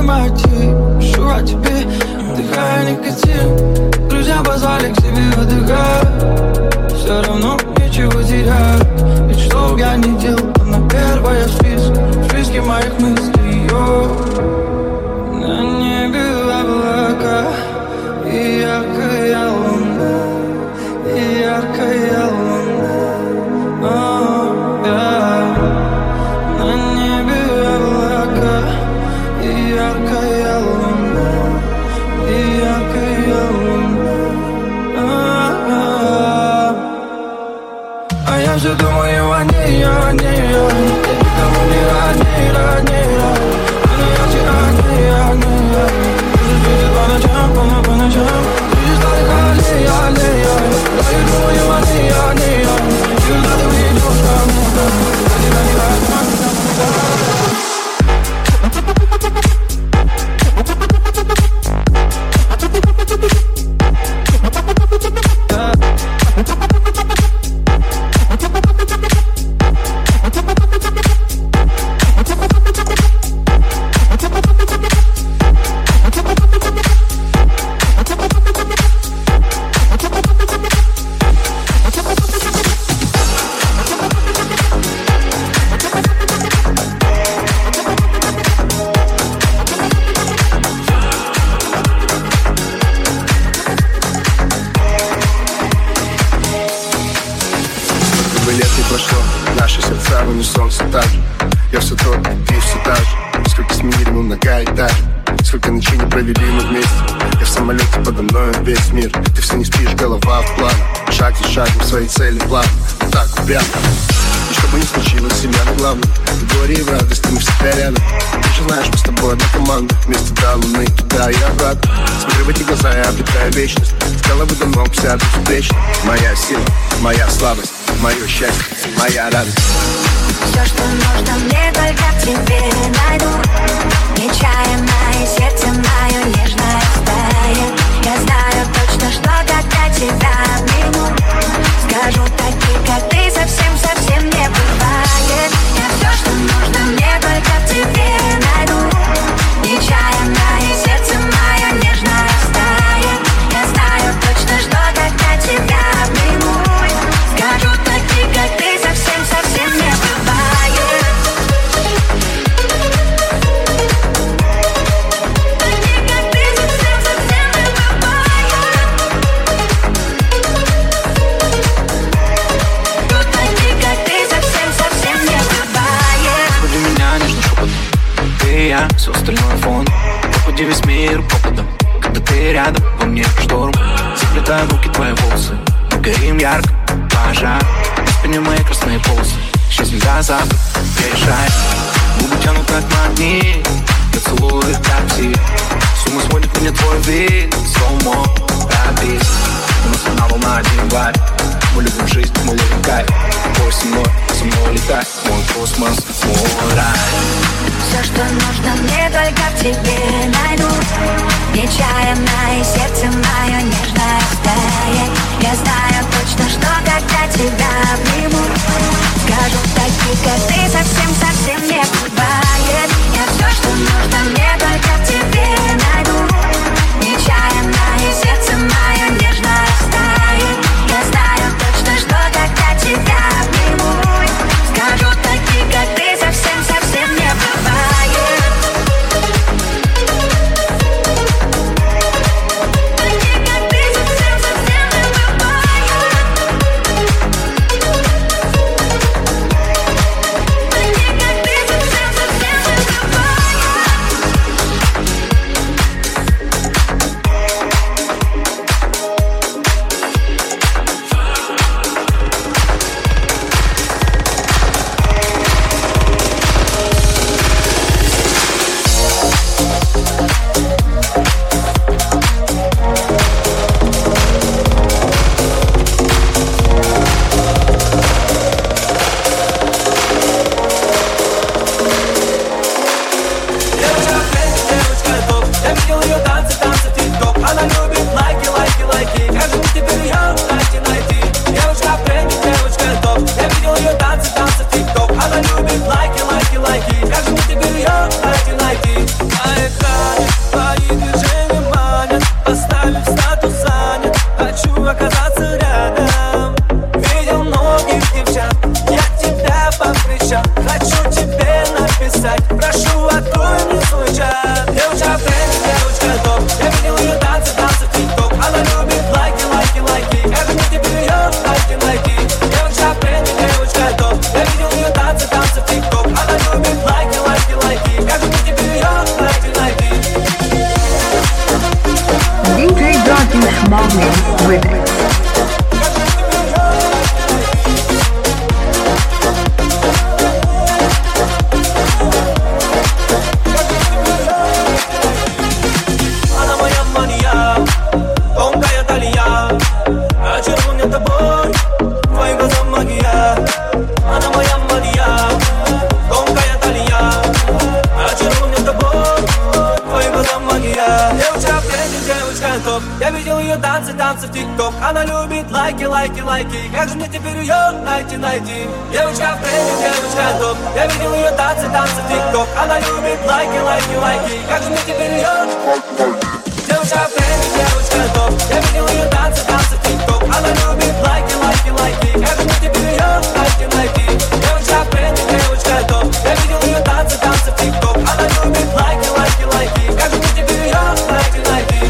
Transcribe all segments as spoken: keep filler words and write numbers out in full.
мотив. Пишу о тебе, вдыхая никотин. Друзья позвали к себе отдыхать. Все равно ничего терять. Ведь что б я ни делал, она первая в списке. В списке моих мыслей, йо. На небе облака и яркая луна, и яркая луна. Oh, yeah. На небе облака и яркая луна, и яркая луна. Oh, yeah. А я все думаю о ней, о ней, о ней. Я никому не родней, родней, родней. Она ярче огней, огней, огней. Пусть светит по ночам, по, по ночам. Ты старых аллей, аллей, аллей. Да я думаю о ней, о ней, о ней. И когда ты придешь ко мне, ко мне, я тебя не возьму, свои цели, план, так прямо. И чтобы не случилось, семья на главном. В горе и в радости мы всегда рядом. Ты же знаешь, мы с тобой одна команда. Вместе до луны, туда и обратно. Смотрю в эти глаза, я обретаю вечность. Сказала бы давно, вся безупречна. Моя сила, моя слабость, мое счастье, моя радость. Все, что нужно мне, только в тебе найду. Нечаянное сердце мое нежное стая. Я знаю точно, что когда тебя обниму, скажу такие, как ты, совсем-совсем не бывает. Я все, что нужно мне, только в тебе найду. Нечаянное сердце мое нежное стая. Я знаю точно, что когда тебя обниму, скажу такие, как ты, совсем-совсем не бывает. Все остальное фон. Походи весь мир попадом. Когда ты рядом, во мне шторм. Заплетаю в руки твои волосы. Мы горим ярко, пожар. На спине мои красные полосы. Сейчас нельзя завтра, решай. Губы тянут как магнит. Я целую их как псих. С ума сводит меня твой вид. Слоумо, рапис. У нас одна волна, один вайб. Мы любим жизнь, мы ловим кайф. Бой со мной, со мной летай. Мой космос, мой рай. Все, что нужно мне, только в тебе найду. Нечаянное сердце мое нежное стая. Я знаю точно, что когда тебя обниму, скажу такие, как ты, совсем-совсем не бывает. Я все, что нужно мне, только в тебе найду. Нечаянное сердце мое нежное стая. Я знаю точно, что когда тебя обниму, скажу такие, как ты, совсем-совсем не бывает. the moment with танцы в тик-ток. Она любит лайки, лайки, лайки. Как же мне теперь ее найти, найти? Девочка в тренде, девочка топ. Я видел ее танцы, танцы в тик-ток. Она любит лайки, лайки, лайки. Как же мне теперь ее? Девочка в тренде, девочка топ. Я видел ее танцы, танцы в тик-ток. Она любит лайки, лайки, лайки. Как же мне теперь ее найти, найти? Девочка в тренде, девочка топ. Я видел ее танцы, танцы в тик-ток. Она любит лайки, лайки, лайки. Как же мне теперь ее найти, найти?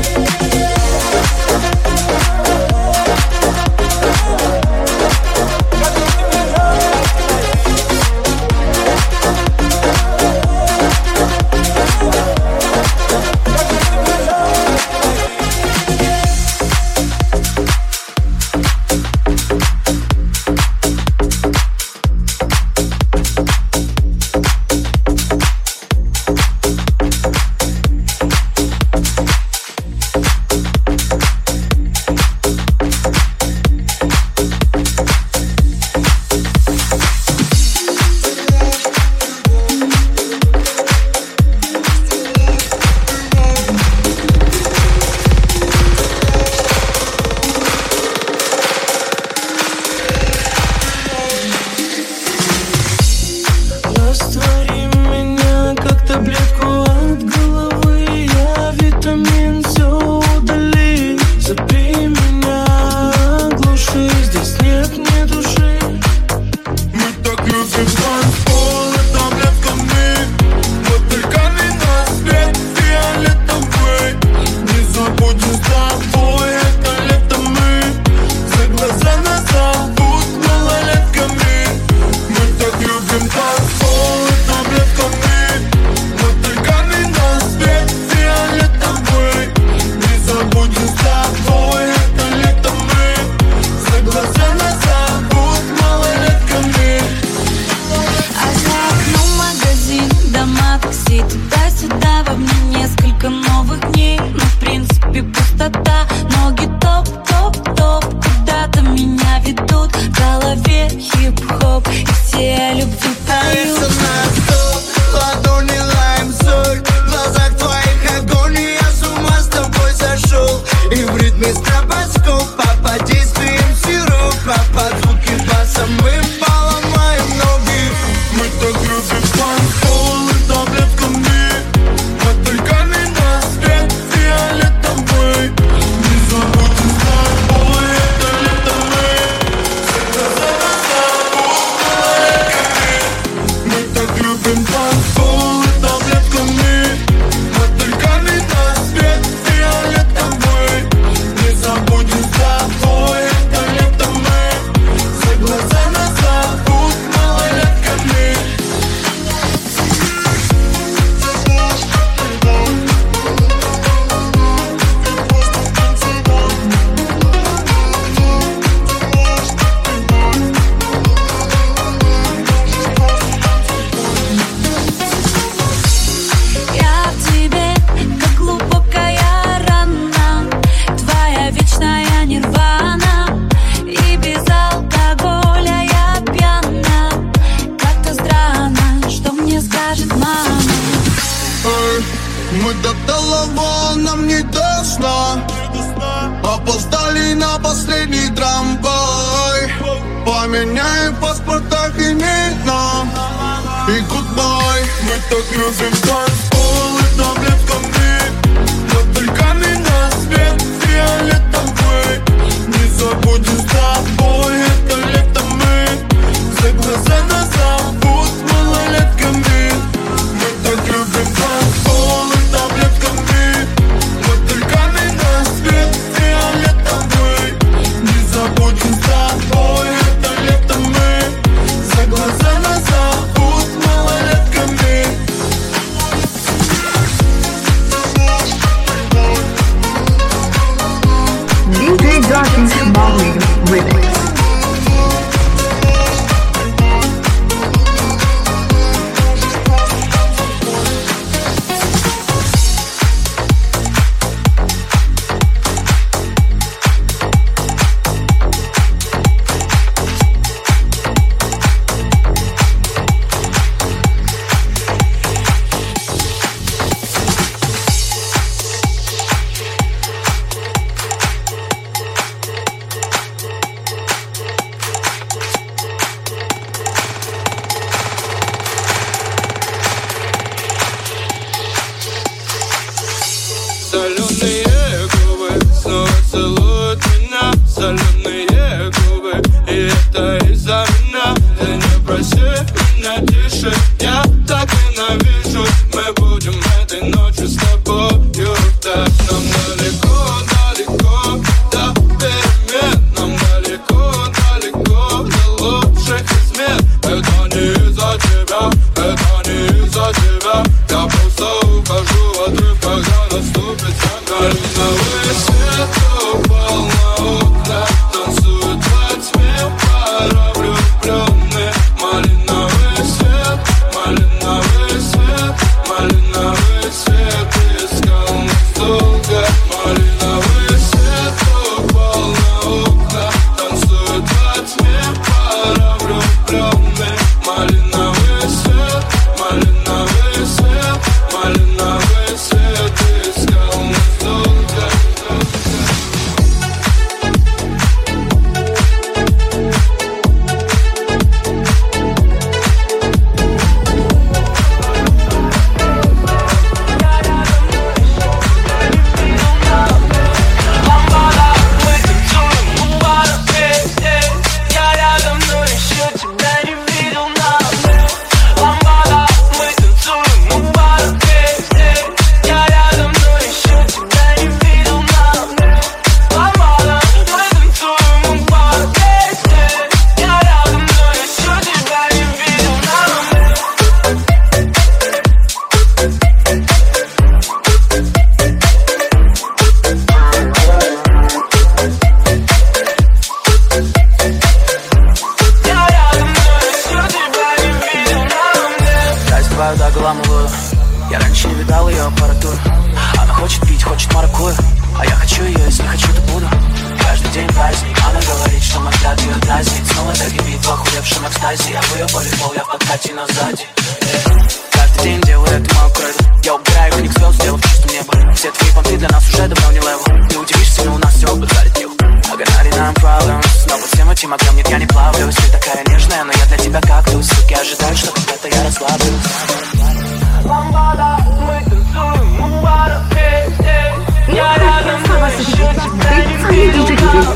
найти нас сзади. Каждый день делаю это мою кредо. Я убираю книг звезд, сделав чистым небо. Все твои понты для нас уже давно не левел. Ты удивишься, но у нас все подзарядил. Огонали нам problems, но по всем этим огням нет, я не плавлюсь. Ты такая нежная, но я для тебя кактус. Суки ожидают, что когда-то я расслаблюсь. Ламбада, мы танцуем, мумбара, эй, эй. Я рядом, но еще тебя не видел.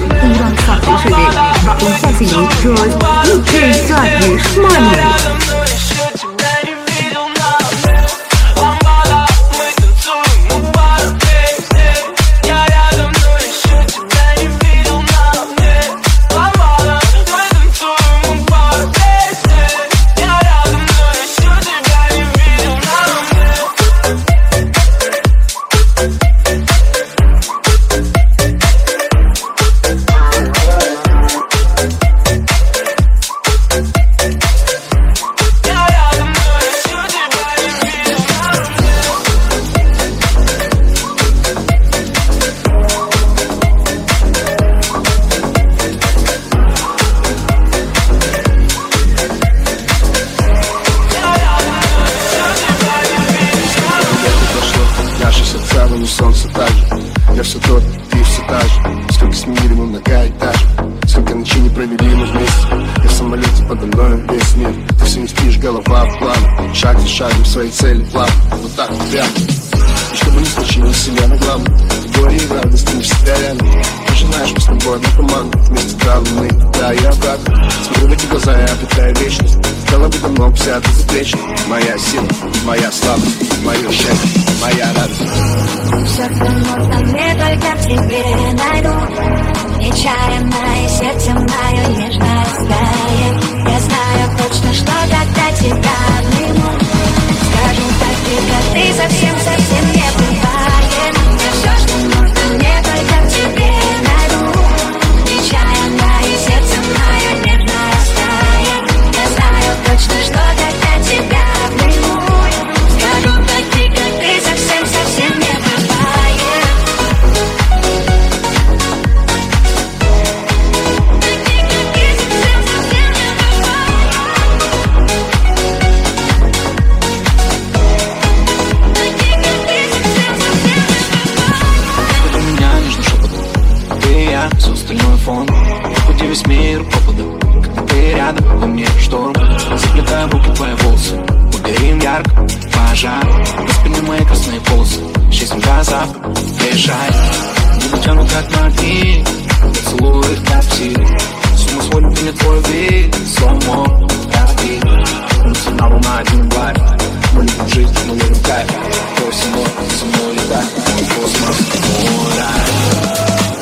Ламбада, мы танцуем, мумбара, эй, эй. Я рядом, но еще тебя не видел на мне. Ламбада, мы танцуем, мумбара, эй, эй. Я рядом, но еще тебя не видел на мне. Солнце так же, я все тот, ты все та же. Сколько сменили мы многоэтажек, сколько ночей не провели мы вместе. Я в самолете подо мной весь мир. Ты все не спишь, голова в план. Шаг за шагом своей цели план. Вот так вот прямо. И чтобы не случилось, вселенная главное. Горе и радость, ты не всегда рядом. Ты же знаешь, мы с тобой одна команда. Вместе травмы, да и обратно. Смотрю в эти глаза, я обретаю вечность. Стало бы давно взято за плечи. Моя сила, моя слабость, мое счастье, моя радость. Все, что нужно мне, только в тебе найду. Нечаянное сердце мое нежное стает. Я знаю точно, что когда тебя обниму, скажу так тихо, ты совсем-совсем не бывает. Все, что нужно мне, только в тебе найду. Нечаянное сердце мое нежное стает. Я знаю точно, что когда тебя обниму, скажу так тихо, ты совсем-совсем не бывает. Все остальное фон. Хоть и весь мир попаду, когда ты рядом, во мне шторм. Заплетаю в руки твои волосы, мы горим ярко, пожар. На спине мои красные полосы, чистим глаза, приезжай. Губы тянут как магнит, поцелуй как псих. С ума сводит меня твой вид, сломо, ради. Национал волна один вайб, мы любим жизнь, мы любим кайф. Твой со мной, со мной летай, космос, мой рай.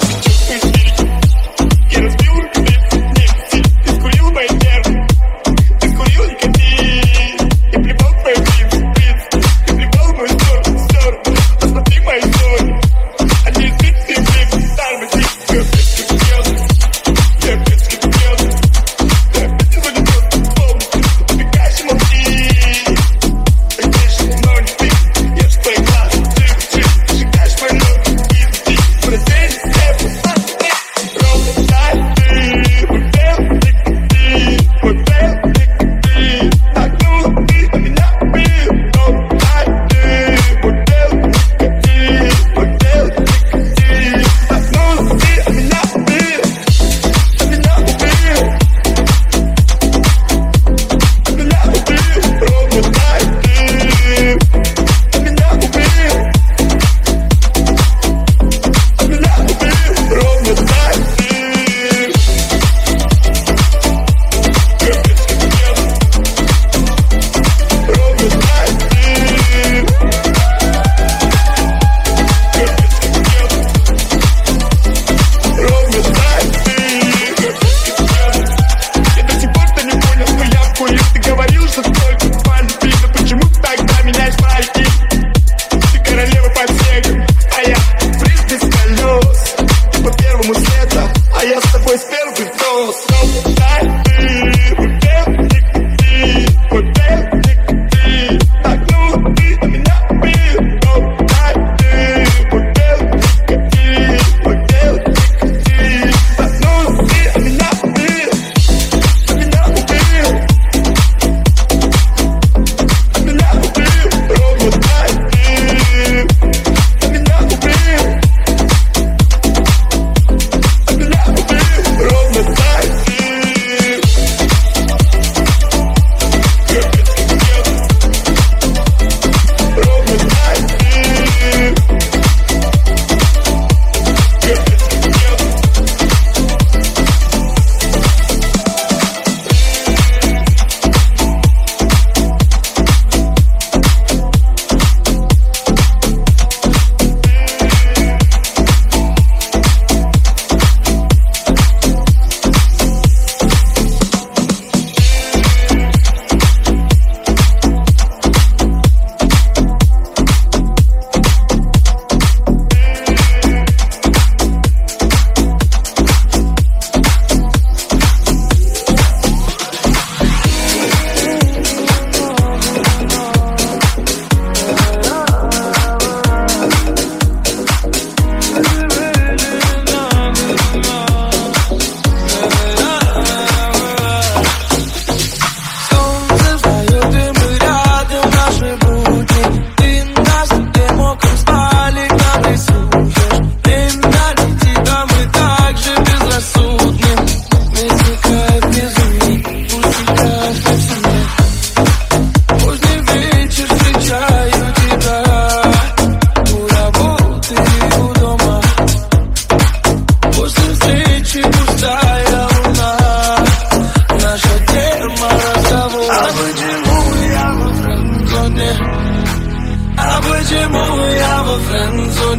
Я разбил нефть, ты скурил мои нервы, ты скурил никотин, я плевал твой бит, ты плевал мой стор, стор, посмотри мои стори, они избиты, ты блин, старый тип, ты опять скипел, ты опять скипел, ты опять не звонит просто полностью, убегаешь и молчи, ты грешный, но не ты, я же твой глаз, ты, ты, сжигаешь мои ноги, и ты, прозрели, я посмотри.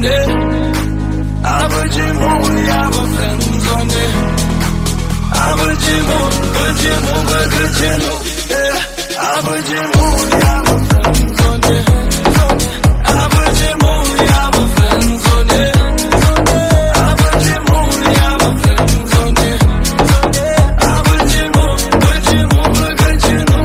френдзоне? А почему я во френдзоне? А почему, почему выключено? А почему я во френдзоне? А почему я во френдзоне? А почему я во френдзоне? А почему, почему выключено?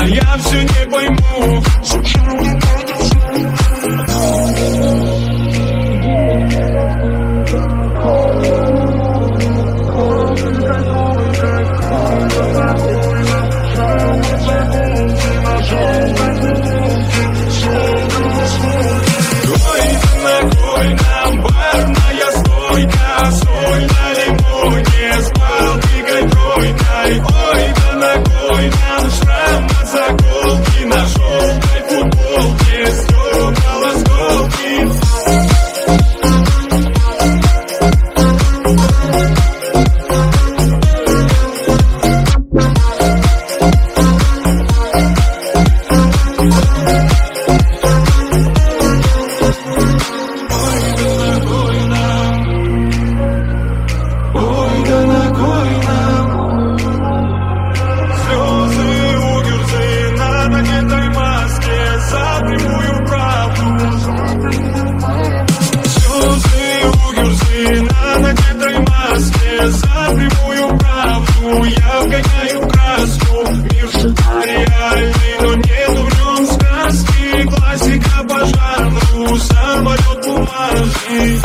я все не пойму. Ой, да накрой нам барная стойка, соль на лимоне с Балтикой тройной. Ой, да накрой нам шрам на заколке, на желтой футболке стекол осколки. За прямую правду я вгоняю краску. Мир реальный, но нету в нем сказки. Классика по жанру, самолет бумажный.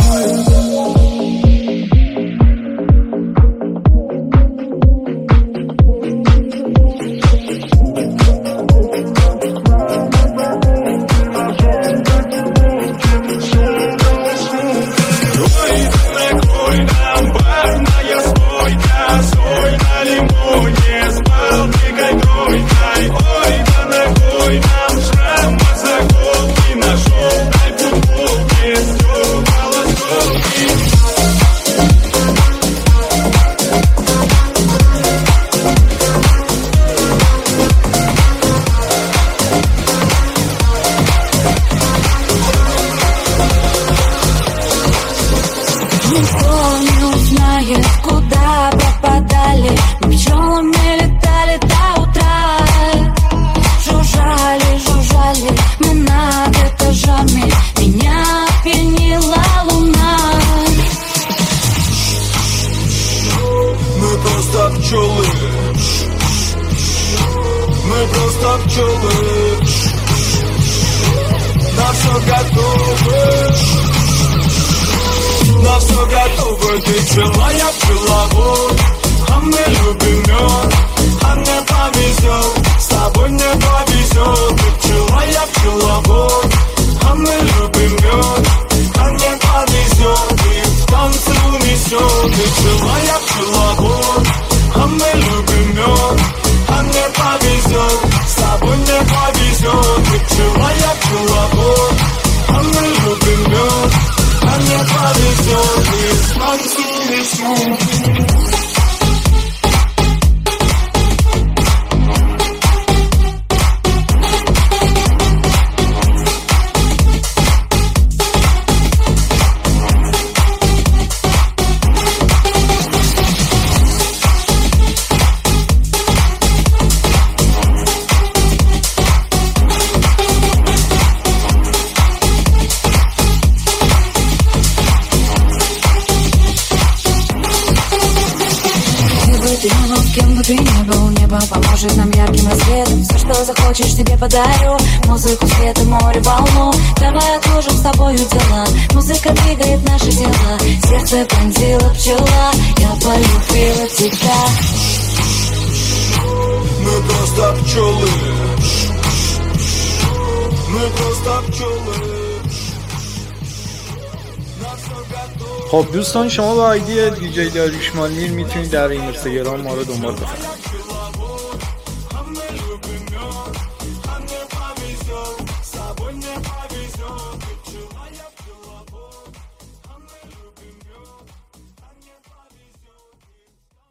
Мы просто пчелы, на все готовы, на все готовы. Ты пчела, я пчеловод, а мы любим мед, а мне повезет, с тобой мне повезет. Ты пчела, я пчеловод, а мы любим мед, а мне повезет, и в танце унесет. Ты пчела, я пчеловод, а мы любим мед, а мне повезет, с тобой мне повезет. Ты пчела, я пчеловод, а мы любим мед, а мне повезет, и в танце унесет. Кем бы ты ни был, небо поможет нам ярким рассветом. Все, что захочешь, тебе подарю. Музыку, свет и море, волну. Давай отложим с тобою дела. Музыка двигает наши тела. Сердце пронзила пчела. Я полюбила тебя. Мы просто пчелы. Мы просто пчелы. خب دوستان، شما با آیدی دیجی داریوش مالمیر میتونید در اینستاگرام ما رو دنبال بکنید.